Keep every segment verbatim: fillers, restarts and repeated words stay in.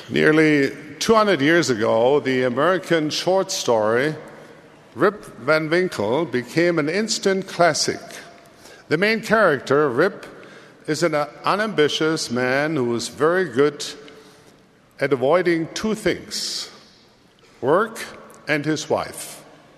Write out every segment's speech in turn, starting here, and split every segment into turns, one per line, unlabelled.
Nearly two hundred years ago, the American short story Rip Van Winkle became an instant classic. The main character, Rip, is an unambitious man who is very good at avoiding two things: work and his wife.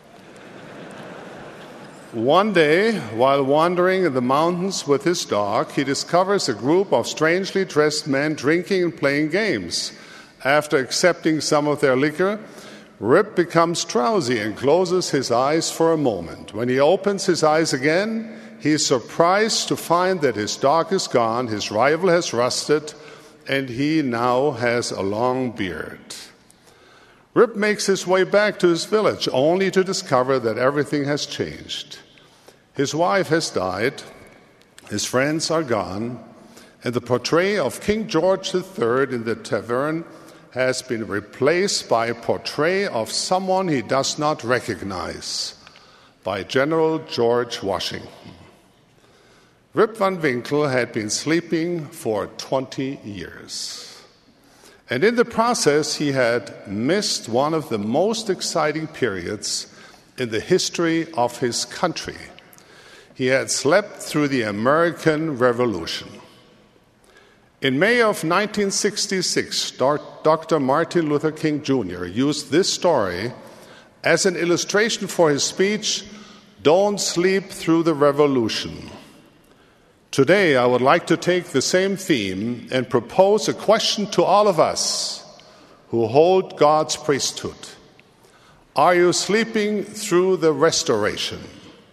One day, while wandering in the mountains with his dog, he discovers a group of strangely dressed men drinking and playing games. After accepting some of their liquor, Rip becomes drowsy and closes his eyes for a moment. When he opens his eyes again, he is surprised to find that his dog is gone, his rival has rusted, and he now has a long beard. Rip makes his way back to his village, only to discover that everything has changed. His wife has died, his friends are gone, and the portrait of King George the Third in the tavern has been replaced by a portrait of someone he does not recognize, by General George Washington. Rip Van Winkle had been sleeping for twenty years. And in the process, he had missed one of the most exciting periods in the history of his country. He had slept through the American Revolution. In May of nineteen sixty-six, Doctor Martin Luther King Junior used this story as an illustration for his speech, "Don't Sleep Through the Revolution." Today, I would like to take the same theme and propose a question to all of us who hold God's priesthood. Are you sleeping through the restoration?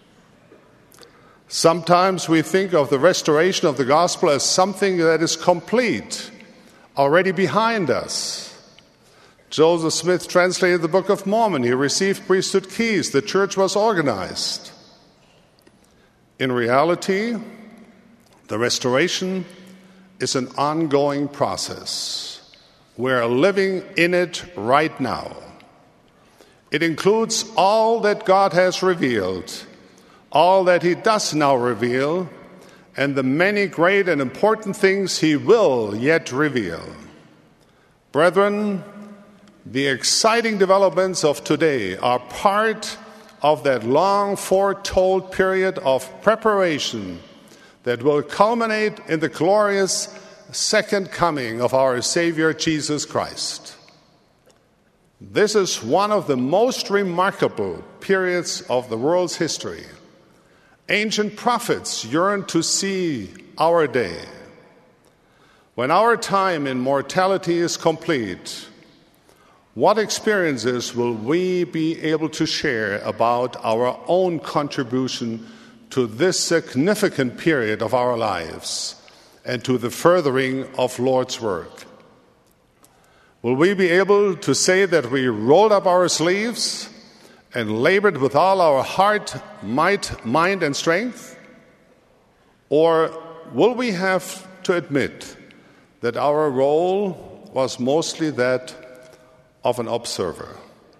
Sometimes we think of the restoration of the gospel as something that is complete, already behind us. Joseph Smith translated the Book of Mormon. He received priesthood keys. The church was organized. In reality, the restoration is an ongoing process. We're living in it right now. It includes all that God has revealed, all that He does now reveal, and the many great and important things He will yet reveal. Brethren, the exciting developments of today are part of that long foretold period of preparation that will culminate in the glorious second coming of our Savior Jesus Christ. This is one of the most remarkable periods of the world's history. Ancient prophets yearned to see our day. When our time in mortality is complete, what experiences will we be able to share about our own contribution to this significant period of our lives and to the furthering of Lord's work? Will we be able to say that we rolled up our sleeves and labored with all our heart, might, mind, and strength? Or will we have to admit that our role was mostly that of an observer?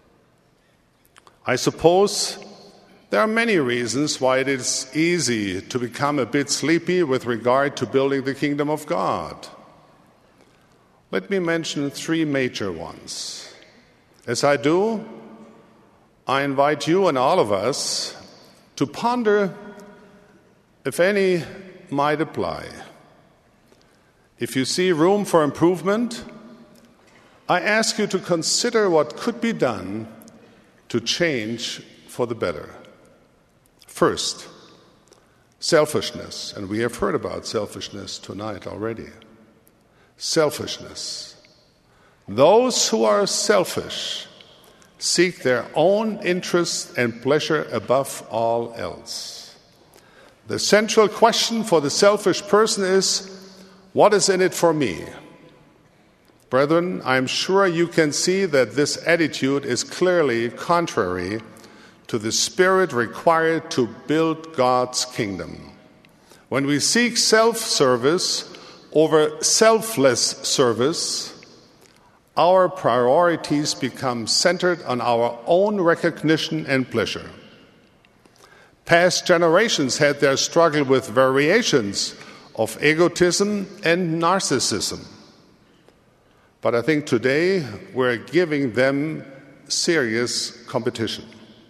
I suppose there are many reasons why it is easy to become a bit sleepy with regard to building the kingdom of God. Let me mention three major ones. As I do, I invite you and all of us to ponder if any might apply. If you see room for improvement, I ask you to consider what could be done to change for the better. First, selfishness, and we have heard about selfishness tonight already. Selfishness. Those who are selfish seek their own interest and pleasure above all else. The central question for the selfish person is, what is in it for me? Brethren, I am sure you can see that this attitude is clearly contrary to the spirit required to build God's kingdom. When we seek self-service over selfless service, our priorities become centered on our own recognition and pleasure. Past generations had their struggle with variations of egotism and narcissism. But I think today we're giving them serious competition.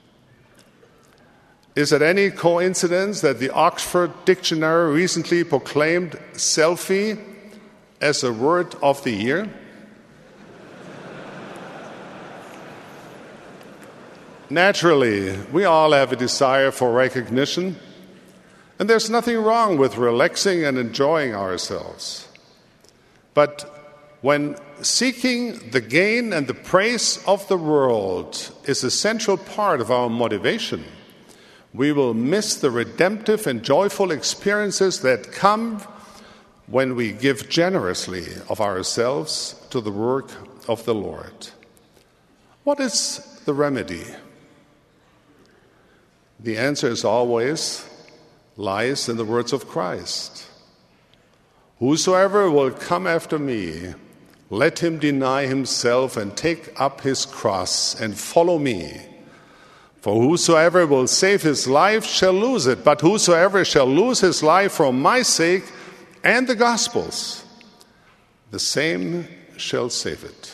Is it any coincidence that the Oxford Dictionary recently proclaimed selfie as a word of the year? Naturally, we all have a desire for recognition, and there's nothing wrong with relaxing and enjoying ourselves. But when seeking the gain and the praise of the world is a central part of our motivation, we will miss the redemptive and joyful experiences that come when we give generously of ourselves to the work of the Lord. What is the remedy? The answer, as always, lies in the words of Christ. Whosoever will come after me, let him deny himself and take up his cross and follow me. For whosoever will save his life shall lose it, but whosoever shall lose his life for my sake and the gospel's, the same shall save it.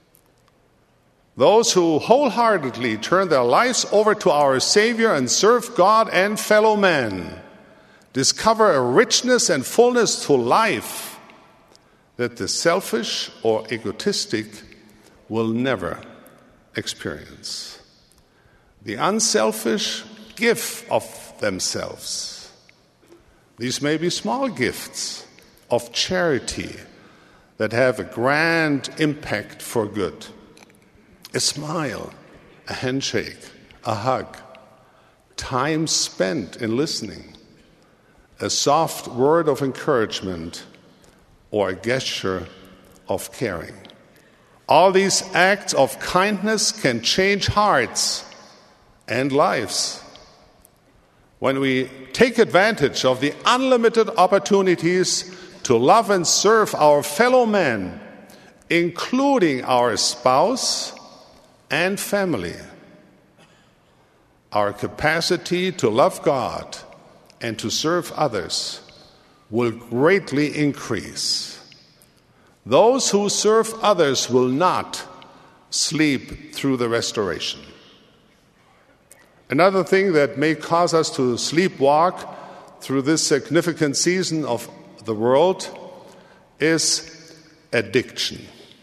Those who wholeheartedly turn their lives over to our Savior and serve God and fellow men discover a richness and fullness to life that the selfish or egotistic will never experience. The unselfish give of themselves. These may be small gifts of charity that have a grand impact for good. A smile, a handshake, a hug, time spent in listening, a soft word of encouragement, or a gesture of caring. All these acts of kindness can change hearts and lives. When we take advantage of the unlimited opportunities to love and serve our fellow men, including our spouse and family, our capacity to love God and to serve others will greatly increase. Those who serve others will not sleep through the restoration. Another thing that may cause us to sleepwalk through this significant season of the world is addiction.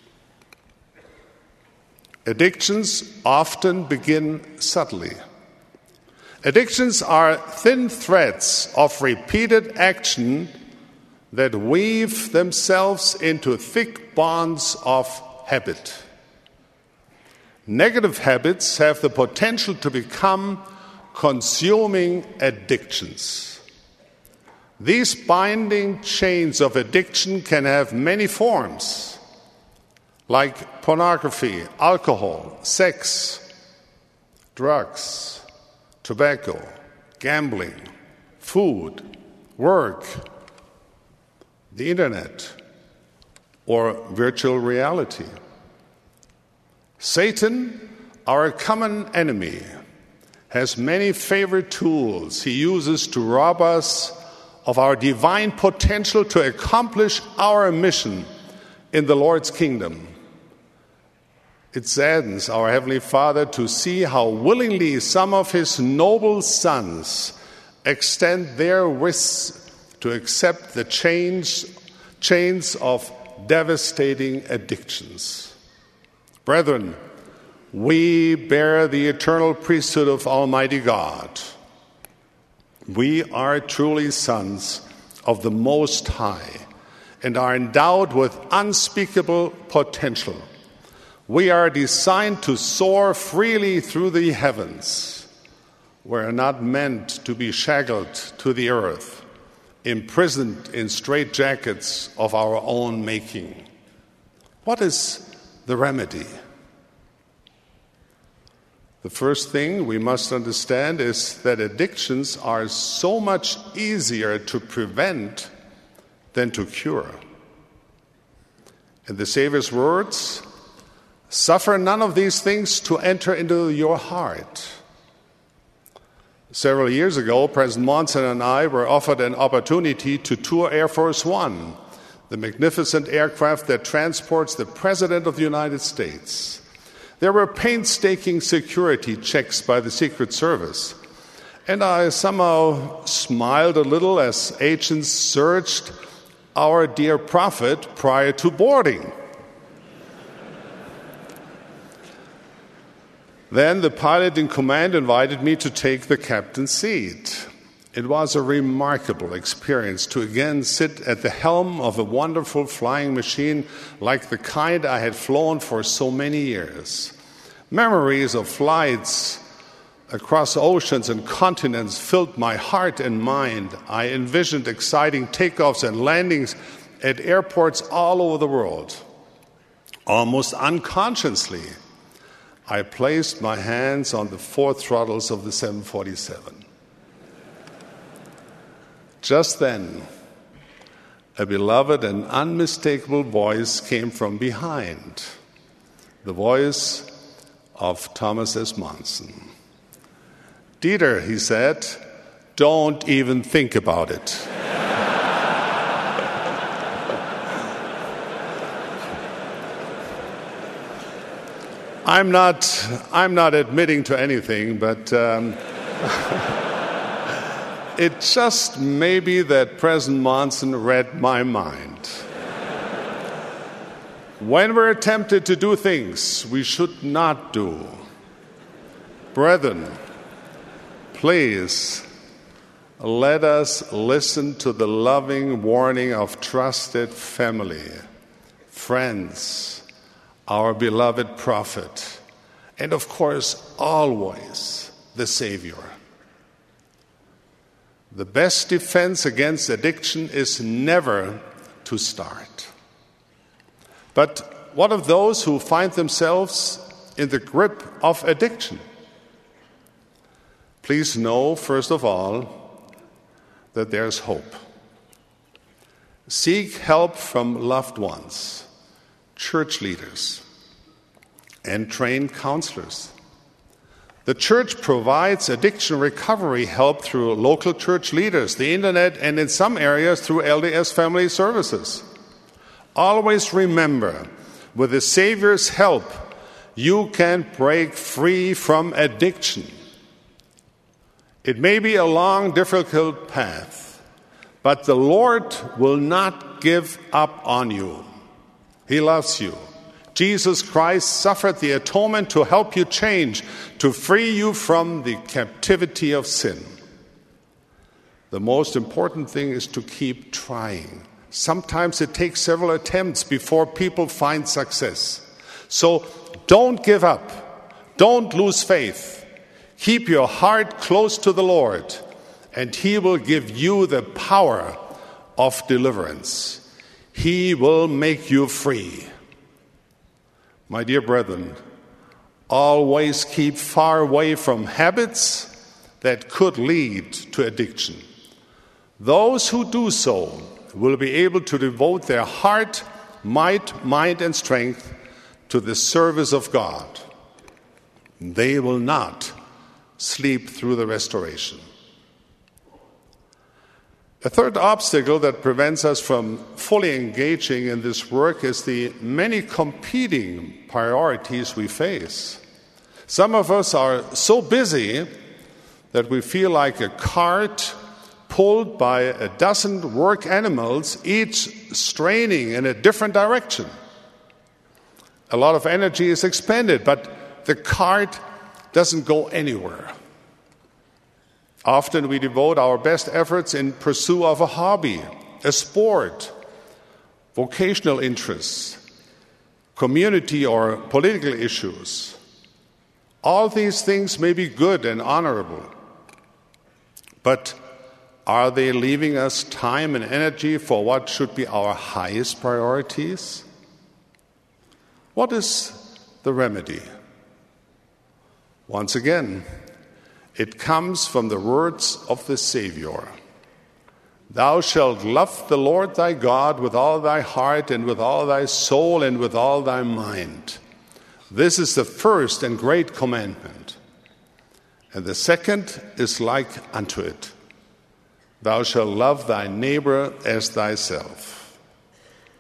Addictions often begin subtly. Addictions are thin threads of repeated action that weave themselves into thick bonds of habit. Negative habits have the potential to become consuming addictions. These binding chains of addiction can have many forms, like pornography, alcohol, sex, drugs, tobacco, gambling, food, work, the internet, or virtual reality. Satan, our common enemy, has many favorite tools he uses to rob us of our divine potential to accomplish our mission in the Lord's kingdom. It saddens our Heavenly Father to see how willingly some of His noble sons extend their wrists to accept the chains, chains of devastating addictions. Brethren, we bear the eternal priesthood of Almighty God. We are truly sons of the Most High and are endowed with unspeakable potential. We are designed to soar freely through the heavens. We are not meant to be shackled to the earth, imprisoned in straitjackets of our own making. What is the remedy? The first thing we must understand is that addictions are so much easier to prevent than to cure. In the Savior's words, suffer none of these things to enter into your heart. Several years ago, President Monson and I were offered an opportunity to tour Air Force One, the magnificent aircraft that transports the President of the United States. There were painstaking security checks by the Secret Service. And I somehow smiled a little as agents searched our dear prophet prior to boarding. Then the pilot in command invited me to take the captain's seat. It was a remarkable experience to again sit at the helm of a wonderful flying machine like the kind I had flown for so many years. Memories of flights across oceans and continents filled my heart and mind. I envisioned exciting takeoffs and landings at airports all over the world. Almost unconsciously, I placed my hands on the four throttles of the seven forty-seven. Just then, a beloved and unmistakable voice came from behind, the voice of Thomas S. Monson. "Dieter," he said, "don't even think about it." I'm not, I'm not admitting to anything, but um, it just may be that President Monson read my mind. When we're tempted to do things we should not do, brethren, please let us listen to the loving warning of trusted family, friends, our beloved prophet, and of course, always the Savior. The best defense against addiction is never to start. But what of those who find themselves in the grip of addiction? Please know, first of all, that there's hope. Seek help from loved ones, church leaders, and trained counselors. The church provides addiction recovery help through local church leaders, the internet, and in some areas through L D S Family Services. Always remember, with the Savior's help, you can break free from addiction. It may be a long, difficult path, but the Lord will not give up on you. He loves you. Jesus Christ suffered the atonement to help you change, to free you from the captivity of sin. The most important thing is to keep trying. Sometimes it takes several attempts before people find success. So don't give up. Don't lose faith. Keep your heart close to the Lord, and He will give you the power of deliverance. He will make you free. My dear brethren, always keep far away from habits that could lead to addiction. Those who do so will be able to devote their heart, might, mind, and strength to the service of God. They will not sleep through the restoration. A third obstacle that prevents us from fully engaging in this work is the many competing priorities we face. Some of us are so busy that we feel like a cart pulled by a dozen work animals, each straining in a different direction. A lot of energy is expended, but the cart doesn't go anywhere. Often we devote our best efforts in pursuit of a hobby, a sport, vocational interests, community or political issues. All these things may be good and honorable, but are they leaving us time and energy for what should be our highest priorities? What is the remedy? Once again, it comes from the words of the Savior. Thou shalt love the Lord thy God with all thy heart and with all thy soul and with all thy mind. This is the first and great commandment. And the second is like unto it. Thou shalt love thy neighbor as thyself.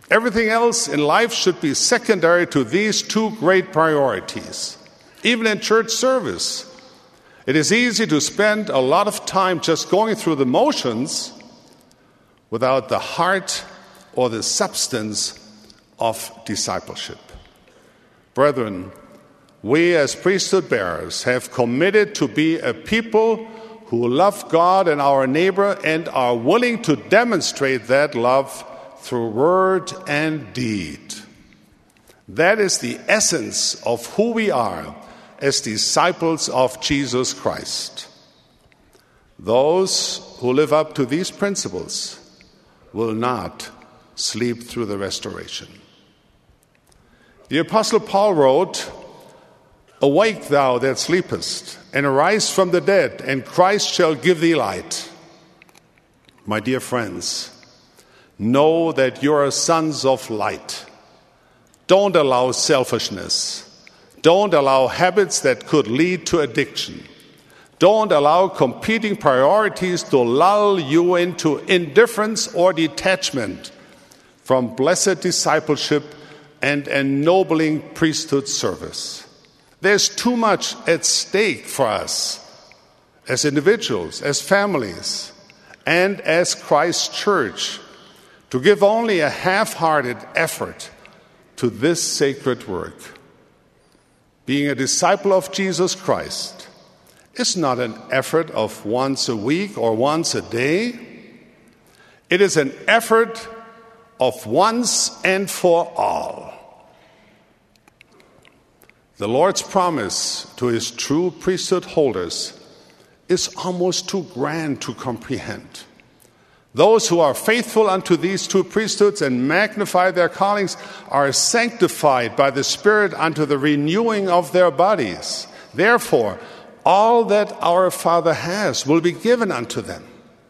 Everything else in life should be secondary to these two great priorities. Even in church service, it is easy to spend a lot of time just going through the motions without the heart or the substance of discipleship. Brethren, we as priesthood bearers have committed to be a people who love God and our neighbor and are willing to demonstrate that love through word and deed. That is the essence of who we are as disciples of Jesus Christ. Those who live up to these principles will not sleep through the restoration. The Apostle Paul wrote, "Awake thou that sleepest, and arise from the dead, and Christ shall give thee light." My dear friends, know that you are sons of light. Don't allow selfishness. Don't allow habits that could lead to addiction. Don't allow competing priorities to lull you into indifference or detachment from blessed discipleship and ennobling priesthood service. There's too much at stake for us as individuals, as families, and as Christ's church to give only a half-hearted effort to this sacred work. Being a disciple of Jesus Christ is not an effort of once a week or once a day. It is an effort of once and for all. The Lord's promise to his true priesthood holders is almost too grand to comprehend. Those who are faithful unto these two priesthoods and magnify their callings are sanctified by the Spirit unto the renewing of their bodies. Therefore, all that our Father has will be given unto them.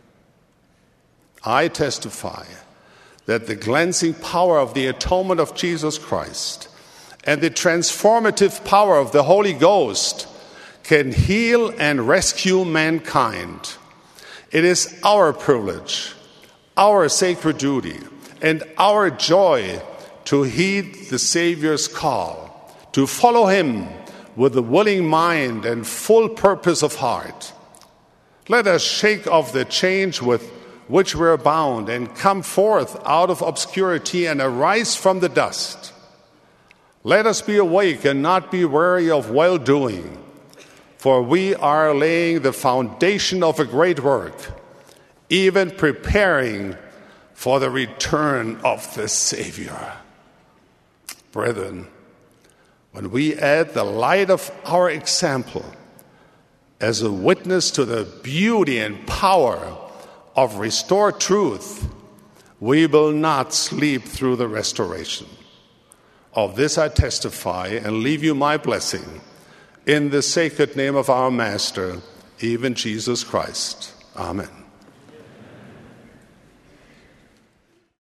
I testify that the cleansing power of the atonement of Jesus Christ and the transformative power of the Holy Ghost can heal and rescue mankind. It is our privilege, our sacred duty, and our joy to heed the Savior's call, to follow him with a willing mind and full purpose of heart. Let us shake off the chains with which we are bound and come forth out of obscurity and arise from the dust. Let us be awake and not be weary of well-doing, for we are laying the foundation of a great work, even preparing for the return of the Savior. Brethren, when we add the light of our example as a witness to the beauty and power of restored truth, we will not sleep through the restoration. Of this I testify and leave you my blessing in the sacred name of our Master, even Jesus Christ. Amen.